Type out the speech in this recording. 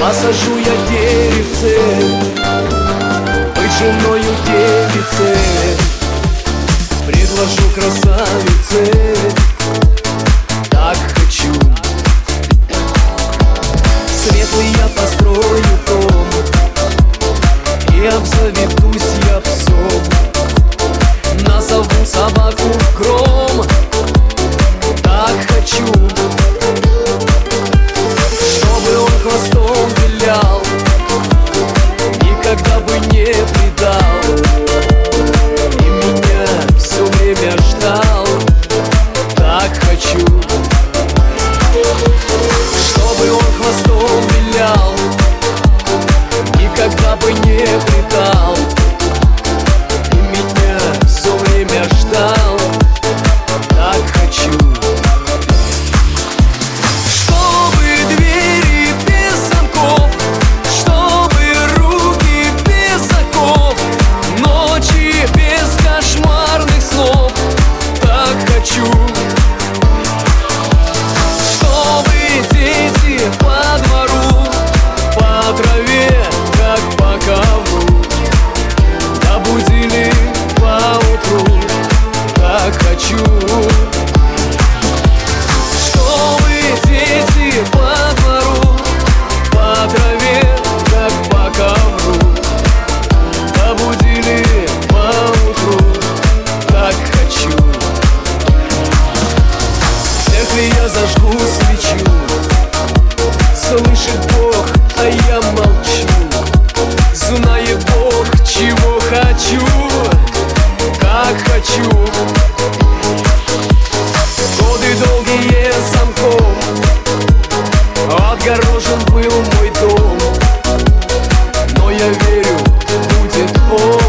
Посажу я деревце, быть женою девицы, предложу красавице, так хочу. Светлый я построю дом и обзаведусь я псом. Назову собаку Гром, так хочу. Чтобы он хвостом вилял, никогда бы не предал, и меня все время ждал, так хочу. Чтобы он хвостом вилял, никогда бы не предал, и меня все время ждал, так хочу. Чтобы двери без замков, чтобы руки без оков, ночи без кошмарных снов, так хочу. Чтобы дети по двору, по траве, как по ковру, да будили поутру, так хочу. Чтобы дети по двору, по траве, как по ковру, да будили поутру, так хочу. В церкви я зажгу свечу, слышит Бог, а я молчу. Знает Бог, чего хочу, как хочу. Годы долгие замком отгорожен был мой дом, но я верю, будет он.